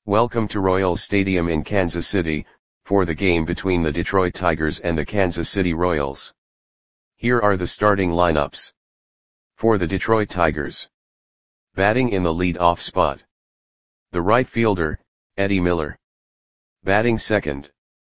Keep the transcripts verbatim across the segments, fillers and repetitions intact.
Welcome to Royals Stadium in Kansas City, for the game between the Detroit Tigers and the Kansas City Royals. Here are the starting lineups. For the Detroit Tigers. Batting in the lead-off spot. The right fielder, Eddie Miller. Batting second.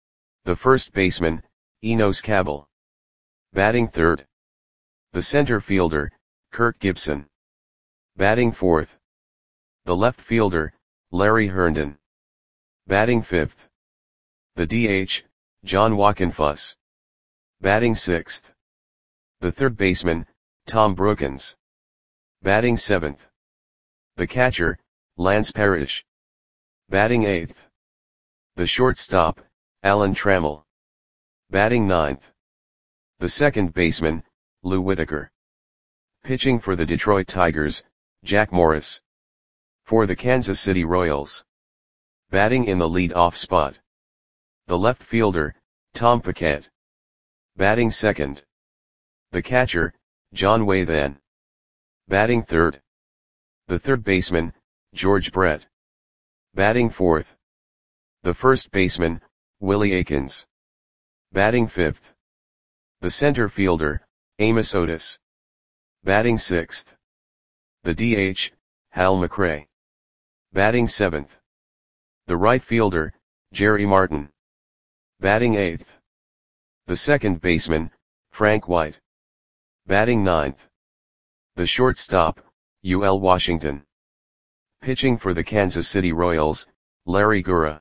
The first baseman, Enos Cabell. Batting third. The center fielder, Kirk Gibson. Batting fourth. The left fielder, Larry Herndon. Batting fifth. The D H, John Wockenfuss. Batting sixth. The third baseman, Tom Brookens. Batting seventh. The catcher, Lance Parrish. Batting eighth. The shortstop, Alan Trammell. Batting ninth. The second baseman, Lou Whitaker. Pitching for the Detroit Tigers, Jack Morris. For the Kansas City Royals. Batting in the lead-off spot. The left fielder, Tom Paquette. Batting second. The catcher, John Wathan. Batting third. The third baseman, George Brett. Batting fourth. The first baseman, Willie Aikens. Batting fifth. The center fielder, Amos Otis. Batting sixth. The D H, Hal McRae. Batting seventh. The right fielder, Jerry Martin. Batting eighth. The second baseman, Frank White. Batting ninth. The shortstop, U L Washington. Pitching for the Kansas City Royals, Larry Gura.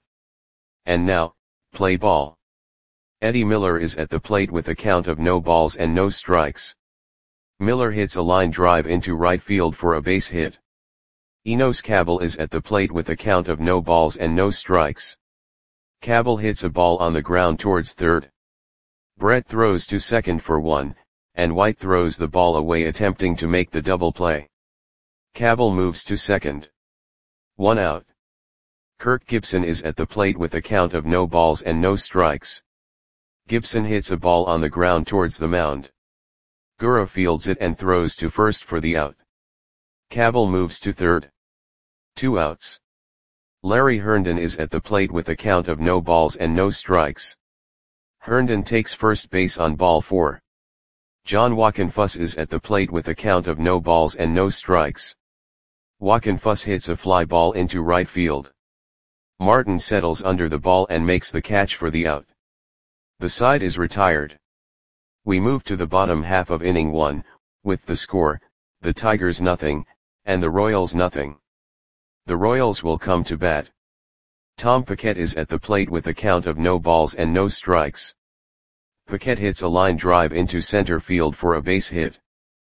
And now, play ball. Eddie Miller is at the plate with a count of no balls and no strikes. Miller hits a line drive into right field for a base hit. Enos Cabell is at the plate with a count of no balls and no strikes. Cabell hits a ball on the ground towards third. Brett throws to second for one, and White throws the ball away attempting to make the double play. Cabell moves to second. One out. Kirk Gibson is at the plate with a count of no balls and no strikes. Gibson hits a ball on the ground towards the mound. Gura fields it and throws to first for the out. Cabell moves to third. Two outs. Larry Herndon is at the plate with a count of no balls and no strikes. Herndon takes first base on ball four. John Wockenfuss is at the plate with a count of no balls and no strikes. Wockenfuss hits a fly ball into right field. Martin settles under the ball and makes the catch for the out. The side is retired. We move to the bottom half of inning one, with the score, the Tigers nothing, and the Royals nothing. The Royals will come to bat. Tom Paquette is at the plate with a count of no balls and no strikes. Paquette hits a line drive into center field for a base hit.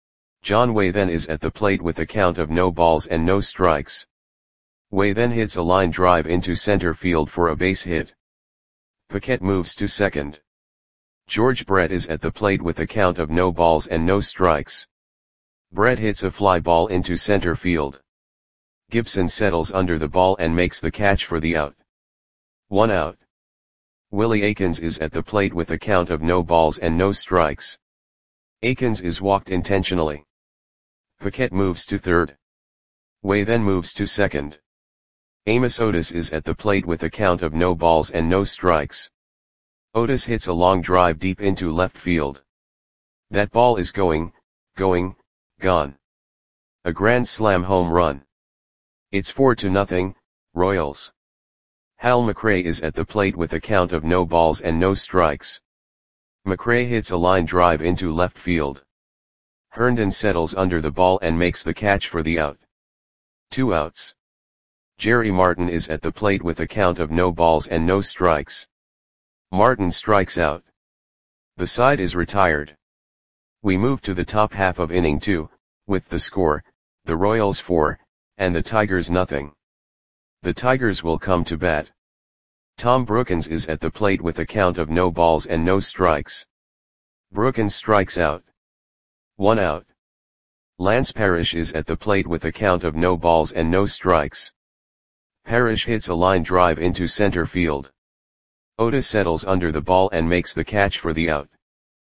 John Wathan is at the plate with a count of no balls and no strikes. Wathan hits a line drive into center field for a base hit. Paquette moves to second. George Brett is at the plate with a count of no balls and no strikes. Brett hits a fly ball into center field. Gibson settles under the ball and makes the catch for the out. One out. Willie Aikens is at the plate with a count of no balls and no strikes. Aikens is walked intentionally. Paquette moves to third. Wathan moves to second. Amos Otis is at the plate with a count of no balls and no strikes. Otis hits a long drive deep into left field. That ball is going, going, gone. A grand slam home run. It's four to nothing, Royals. Hal McRae is at the plate with a count of no balls and no strikes. McRae hits a line drive into left field. Herndon settles under the ball and makes the catch for the out. Two outs. Jerry Martin is at the plate with a count of no balls and no strikes. Martin strikes out. The side is retired. We move to the top half of inning two, with the score, the Royals four, and the Tigers nothing. The Tigers will come to bat. Tom Brookens is at the plate with a count of no balls and no strikes. Brookens strikes out. One out. Lance Parrish is at the plate with a count of no balls and no strikes. Parrish hits a line drive into center field. Otis settles under the ball and makes the catch for the out.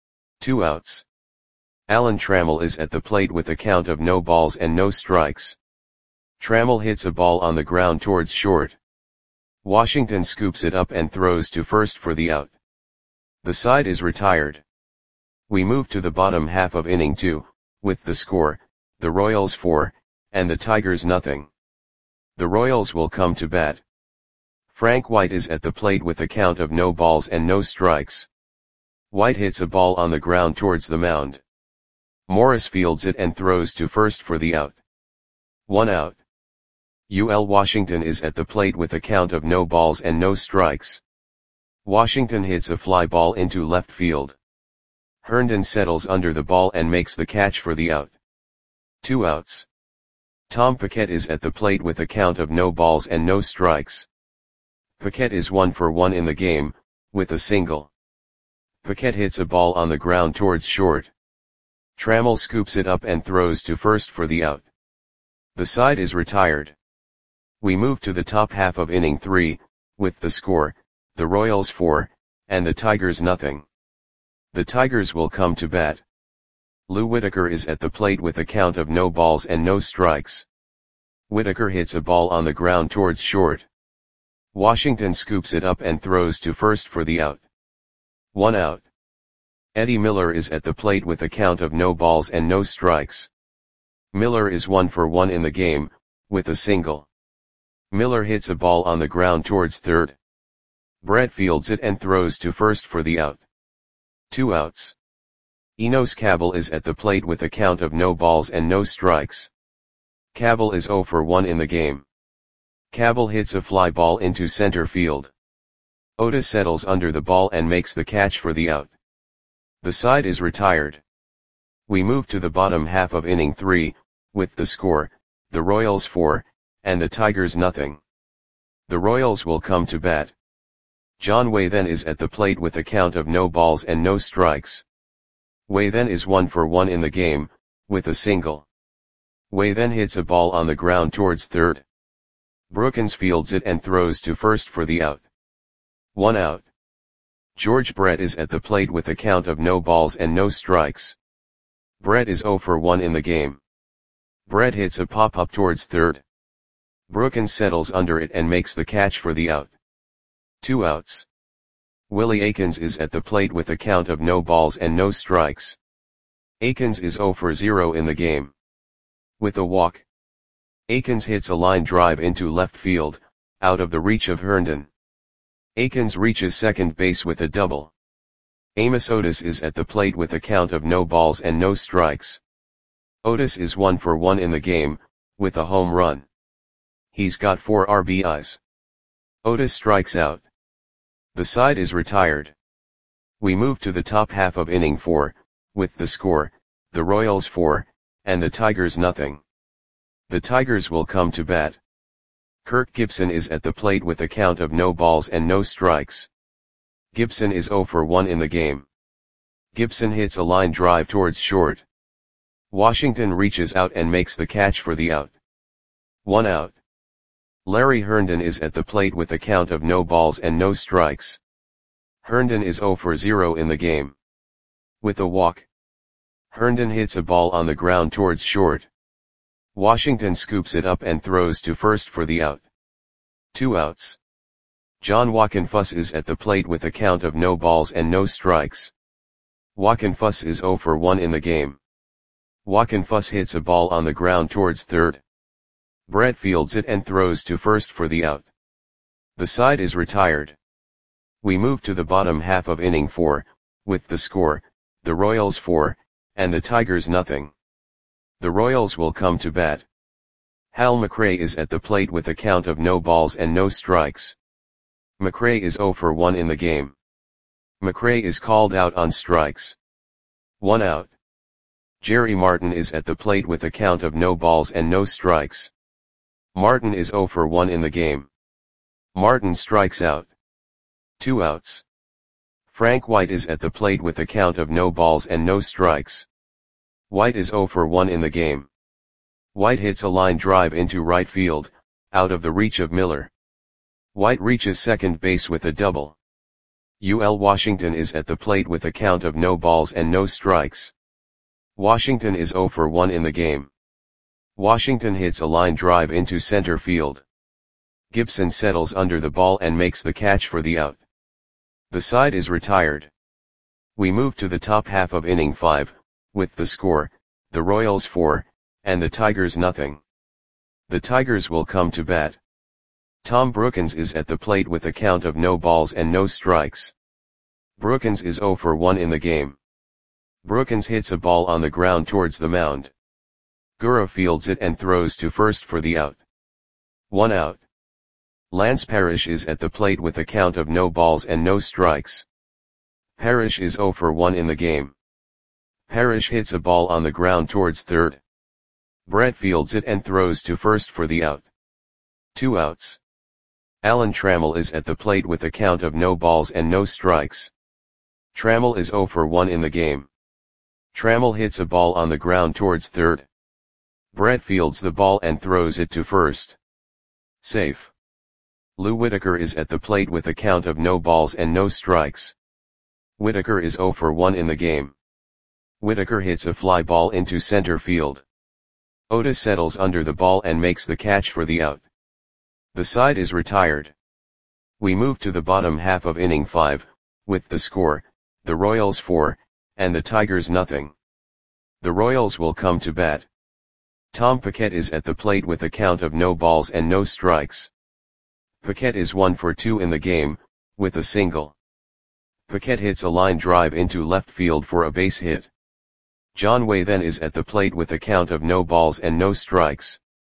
Two outs. Alan Trammell is at the plate with a count of no balls and no strikes. Trammell hits a ball on the ground towards short. Washington scoops it up and throws to first for the out. The side is retired. We move to the bottom half of inning two, with the score, the Royals four, and the Tigers nothing. The Royals will come to bat. Frank White is at the plate with a count of no balls and no strikes. White hits a ball on the ground towards the mound. Morris fields it and throws to first for the out. One out. U L Washington is at the plate with a count of no balls and no strikes. Washington hits a fly ball into left field. Herndon settles under the ball and makes the catch for the out. Two outs. Tom Paquette is at the plate with a count of no balls and no strikes. Paquette is one for one in the game, with a single. Paquette hits a ball on the ground towards short. Trammell scoops it up and throws to first for the out. The side is retired. We move to the top half of inning three, with the score, the Royals four, and the Tigers nothing. The Tigers will come to bat. Lou Whitaker is at the plate with a count of no balls and no strikes. Whitaker hits a ball on the ground towards short. Washington scoops it up and throws to first for the out. One out. Eddie Miller is at the plate with a count of no balls and no strikes. Miller is one for one in the game, with a single. Miller hits a ball on the ground towards third. Brett fields it and throws to first for the out. Two outs. Enos Cabell is at the plate with a count of no balls and no strikes. Cabell is zero for one in the game. Cabell hits a fly ball into center field. Otis settles under the ball and makes the catch for the out. The side is retired. We move to the bottom half of inning three, with the score, the Royals four, and the Tigers nothing. The Royals will come to bat. John Waythen is at the plate with a count of no balls and no strikes. Waythen is one for one in the game, with a single. Waythen hits a ball on the ground towards third. Brookins fields it and throws to first for the out. One out. George Brett is at the plate with a count of no balls and no strikes. Brett is zero for one in the game. Brett hits a pop-up towards third. Brookins settles under it and makes the catch for the out. Two outs. Willie Aikens is at the plate with a count of no balls and no strikes. Aikens is zero for zero in the game. With a walk. Aikens hits a line drive into left field, out of the reach of Herndon. Aikens reaches second base with a double. Amos Otis is at the plate with a count of no balls and no strikes. Otis is one for one in the game, with a home run. He's got four R B Is. Otis strikes out. The side is retired. We move to the top half of inning four, with the score, the Royals four, and the Tigers nothing. The Tigers will come to bat. Kirk Gibson is at the plate with a count of no balls and no strikes. Gibson is zero for one in the game. Gibson hits a line drive towards short. Washington reaches out and makes the catch for the out. One out. Larry Herndon is at the plate with a count of no balls and no strikes. Herndon is zero for zero in the game. With a walk. Herndon hits a ball on the ground towards short. Washington scoops it up and throws to first for the out. Two outs. John Wockenfuss is at the plate with a count of no balls and no strikes. Wockenfuss is zero for one in the game. Wockenfuss hits a ball on the ground towards third. Brett fields it and throws to first for the out. The side is retired. We move to the bottom half of inning four, with the score, the Royals four, and the Tigers nothing. The Royals will come to bat. Hal McRae is at the plate with a count of no balls and no strikes. McRae is zero for one in the game. McRae is called out on strikes. One out. Jerry Martin is at the plate with a count of no balls and no strikes. Martin is zero for one in the game. Martin strikes out. Two outs. Frank White is at the plate with a count of no balls and no strikes. White is zero for one in the game. White hits a line drive into right field, out of the reach of Miller. White reaches second base with a double. U L Washington is at the plate with a count of no balls and no strikes. Washington is zero for one in the game. Washington hits a line drive into center field. Gibson settles under the ball and makes the catch for the out. The side is retired. We move to the top half of inning five, with the score, the Royals four, and the Tigers nothing. The Tigers will come to bat. Tom Brookens is at the plate with a count of no balls and no strikes. Brookens is oh for one in the game. Brookens hits a ball on the ground towards the mound. Gura fields it and throws to first for the out. One out. Lance Parrish is at the plate with a count of no balls and no strikes. Parrish is oh for one in the game. Parrish hits a ball on the ground towards third. Brett fields it and throws to first for the out. Two outs. Alan Trammell is at the plate with a count of no balls and no strikes. Trammell is oh for one in the game. Trammell hits a ball on the ground towards third. Brett fields the ball and throws it to first. Safe. Lou Whitaker is at the plate with a count of no balls and no strikes. Whitaker is oh for one in the game. Whitaker hits a fly ball into center field. Otis settles under the ball and makes the catch for the out. The side is retired. We move to the bottom half of inning five, with the score, the Royals four, and the Tigers nothing. The Royals will come to bat. Tom Paquette is at the plate with a count of no balls and no strikes. Paquette is one for two in the game, with a single. Paquette hits a line drive into left field for a base hit. John Way then is at the plate with a count of no balls and no strikes.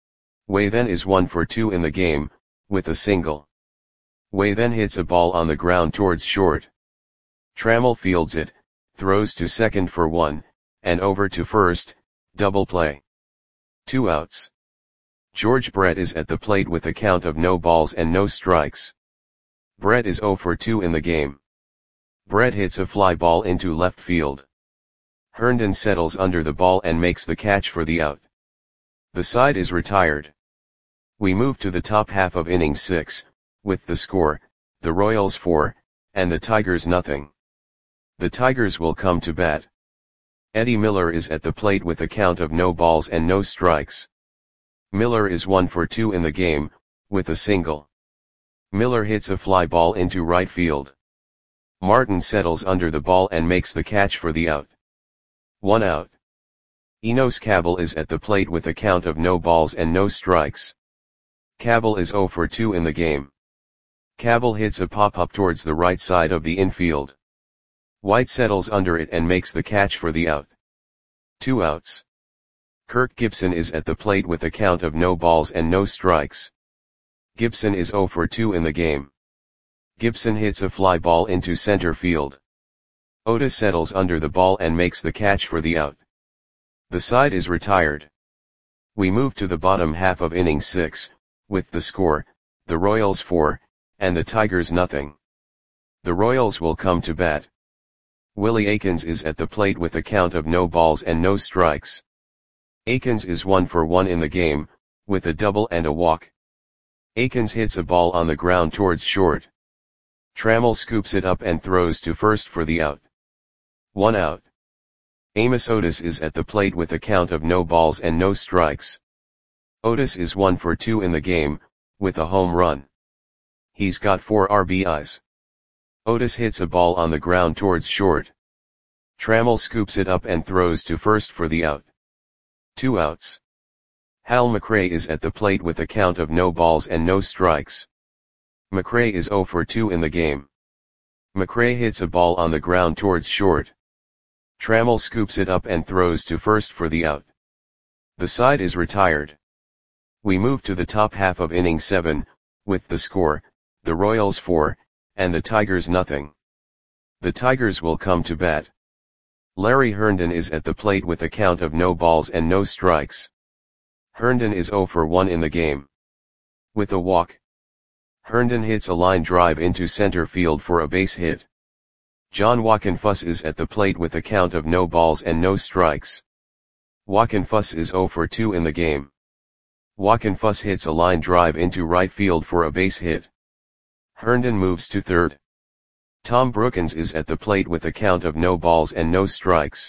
Way then is one for two in the game, with a single. Way then hits a ball on the ground towards short. Trammell fields it, throws to second for one, and over to first, double play. Two outs. George Brett is at the plate with a count of no balls and no strikes. Brett is oh for two in the game. Brett hits a fly ball into left field. Herndon settles under the ball and makes the catch for the out. The side is retired. We move to the top half of inning six, with the score, the Royals four, and the Tigers nothing. The Tigers will come to bat. Eddie Miller is at the plate with a count of no balls and no strikes. Miller is one for two in the game, with a single. Miller hits a fly ball into right field. Martin settles under the ball and makes the catch for the out. One out. Enos Cabell is at the plate with a count of no balls and no strikes. Cabell is oh for two in the game. Cabell hits a pop-up towards the right side of the infield. White settles under it and makes the catch for the out. Two outs. Kirk Gibson is at the plate with a count of no balls and no strikes. Gibson is oh for two in the game. Gibson hits a fly ball into center field. Otis settles under the ball and makes the catch for the out. The side is retired. We move to the bottom half of inning six, with the score, the Royals four, and the Tigers nothing. The Royals will come to bat. Willie Aikens is at the plate with a count of no balls and no strikes. Aikens is one for one in the game, with a double and a walk. Aikens hits a ball on the ground towards short. Trammell scoops it up and throws to first for the out. One out. Amos Otis is at the plate with a count of no balls and no strikes. Otis is one for two in the game, with a home run. He's got four R B Is. Otis hits a ball on the ground towards short. Trammell scoops it up and throws to first for the out. Two outs. Hal McRae is at the plate with a count of no balls and no strikes. McRae is oh for two in the game. McRae hits a ball on the ground towards short. Trammell scoops it up and throws to first for the out. The side is retired. We move to the top half of inning seven, with the score, the Royals four, and the Tigers nothing. The Tigers will come to bat. Larry Herndon is at the plate with a count of no balls and no strikes. Herndon is oh for one in the game. With a walk. Herndon hits a line drive into center field for a base hit. John Wockenfuss is at the plate with a count of no balls and no strikes. Wockenfuss is oh for two in the game. Wockenfuss hits a line drive into right field for a base hit. Herndon moves to third. Tom Brookens is at the plate with a count of no balls and no strikes.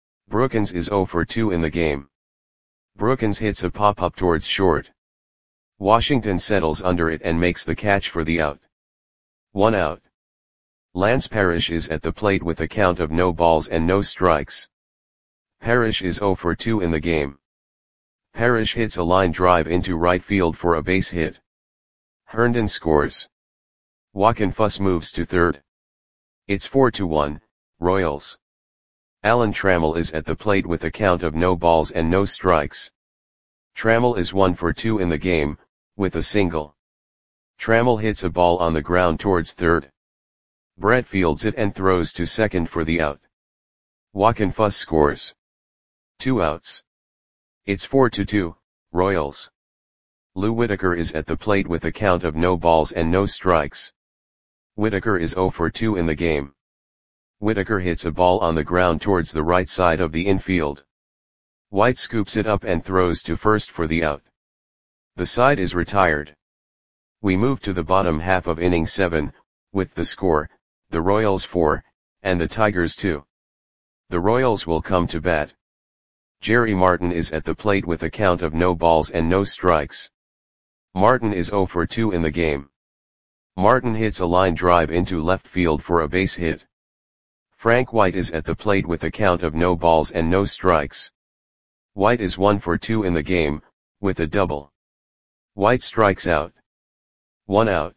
Brookens is oh for two in the game. Brookens hits a pop-up towards short. Washington settles under it and makes the catch for the out. One out. Lance Parrish is at the plate with a count of no balls and no strikes. Parrish is oh for two in the game. Parrish hits a line drive into right field for a base hit. Herndon scores. Joaquin Fuss moves to third. It's four to one, Royals. Alan Trammell is at the plate with a count of no balls and no strikes. Trammell is one for two in the game, with a single. Trammell hits a ball on the ground towards third. Brett fields it and throws to second for the out. Joaquin Fuss scores. Two outs. It's four to two, Royals. Lou Whitaker is at the plate with a count of no balls and no strikes. Whitaker is oh for two in the game. Whitaker hits a ball on the ground towards the right side of the infield. White scoops it up and throws to first for the out. The side is retired. We move to the bottom half of inning seven, with the score, the Royals four, and the Tigers two. The Royals will come to bat. Jerry Martin is at the plate with a count of no balls and no strikes. Martin is oh for two in the game. Martin hits a line drive into left field for a base hit. Frank White is at the plate with a count of no balls and no strikes. White is one for two in the game, with a double. White strikes out. One out.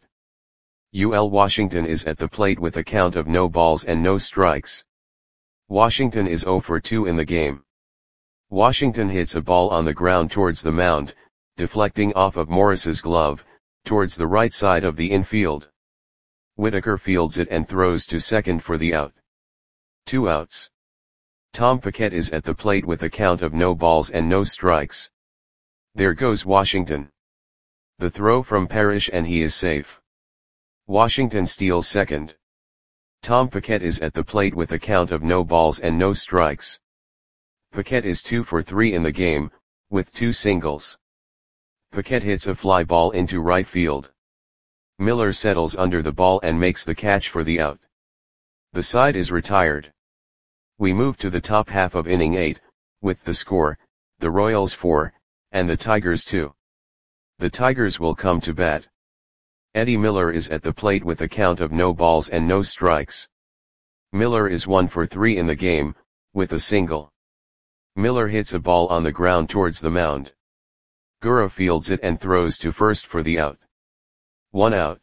U L Washington is at the plate with a count of no balls and no strikes. Washington is oh for two in the game. Washington hits a ball on the ground towards the mound, deflecting off of Morris's glove, towards the right side of the infield. Whitaker fields it and throws to second for the out. Two outs. Tom Paquette is at the plate with a count of no balls and no strikes. There goes Washington. The throw from Parrish and he is safe. Washington steals second. Tom Paquette is at the plate with a count of no balls and no strikes. Paquette is two for three in the game, with two singles. Paquette hits a fly ball into right field. Miller settles under the ball and makes the catch for the out. The side is retired. We move to the top half of inning eight, with the score, the Royals four, and the Tigers two. The Tigers will come to bat. Eddie Miller is at the plate with a count of no balls and no strikes. Miller is one for three in the game, with a single. Miller hits a ball on the ground towards the mound. Gura fields it and throws to first for the out. One out.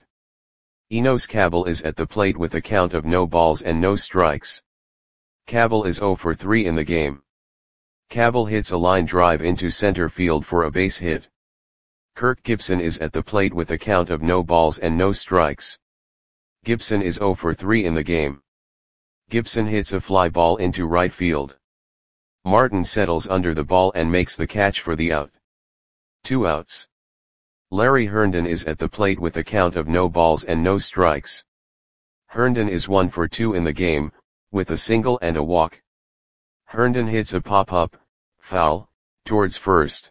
Enos Cabell is at the plate with a count of no balls and no strikes. Cabell is oh for three in the game. Cabell hits a line drive into center field for a base hit. Kirk Gibson is at the plate with a count of no balls and no strikes. Gibson is oh for three in the game. Gibson hits a fly ball into right field. Martin settles under the ball and makes the catch for the out. Two outs. Larry Herndon is at the plate with a count of no balls and no strikes. Herndon is one for two in the game, with a single and a walk. Herndon hits a pop-up, foul, towards first.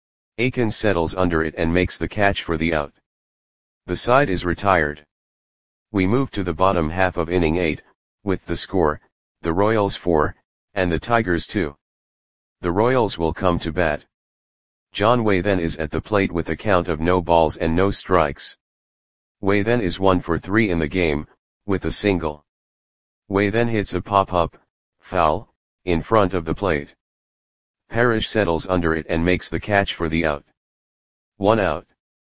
Akins settles under it and makes the catch for the out. The side is retired. We move to the bottom half of inning eight, with the score, the Royals four, and the Tigers two. The Royals will come to bat. John Wathen is at the plate with a count of no balls and no strikes. Wathen is one for three in the game, with a single. Wathen hits a pop-up, foul, in front of the plate. Parrish settles under it and makes the catch for the out. One out.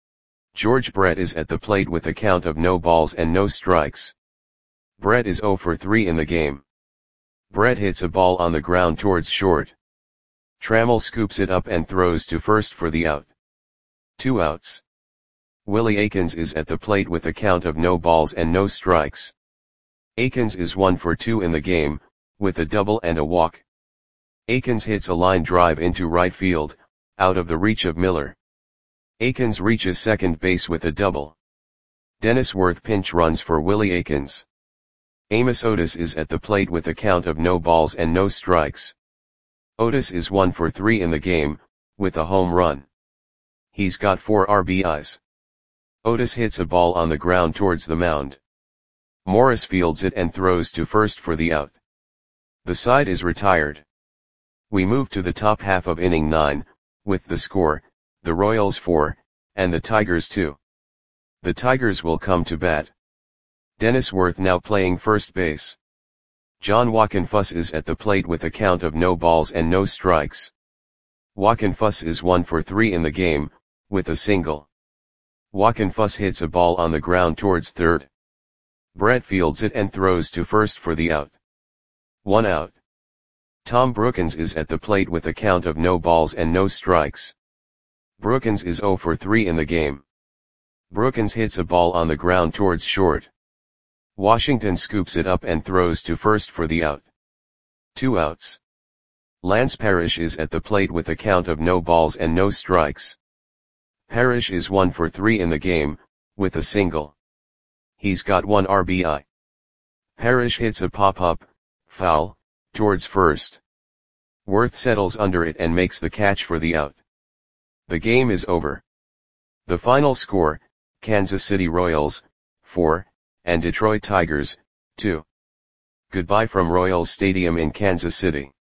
George Brett is at the plate with a count of no balls and no strikes. Brett is oh for three in the game. Brett hits a ball on the ground towards short. Trammell scoops it up and throws to first for the out. Two outs. Willie Akins is at the plate with a count of no balls and no strikes. Akins is one for two in the game, with a double and a walk. Akins hits a line drive into right field, out of the reach of Miller. Akins reaches second base with a double. Dennis Worth pinch runs for Willie Akins. Amos Otis is at the plate with a count of no balls and no strikes. Otis is one for three in the game, with a home run. He's got four R B Is. Otis hits a ball on the ground towards the mound. Morris fields it and throws to first for the out. The side is retired. We move to the top half of inning nine, with the score, the Royals four, And the Tigers too. The Tigers will come to bat. Dennis Worth now playing first base. John Wockenfuss is at the plate with a count of no balls and no strikes. Wockenfuss is one for three in the game, with a single. Wockenfuss hits a ball on the ground towards third. Brett fields it and throws to first for the out. One out. Tom Brookins is at the plate with a count of no balls and no strikes. Brookins is zero for three in the game. Brookins hits a ball on the ground towards short. Washington scoops it up and throws to first for the out. Two outs. Lance Parrish is at the plate with a count of no balls and no strikes. Parrish is one for three in the game, with a single. He's got one R B I. Parrish hits a pop-up, foul, towards first. Worth settles under it and makes the catch for the out. The game is over. The final score, Kansas City Royals, four, and Detroit Tigers, two. Goodbye from Royals Stadium in Kansas City.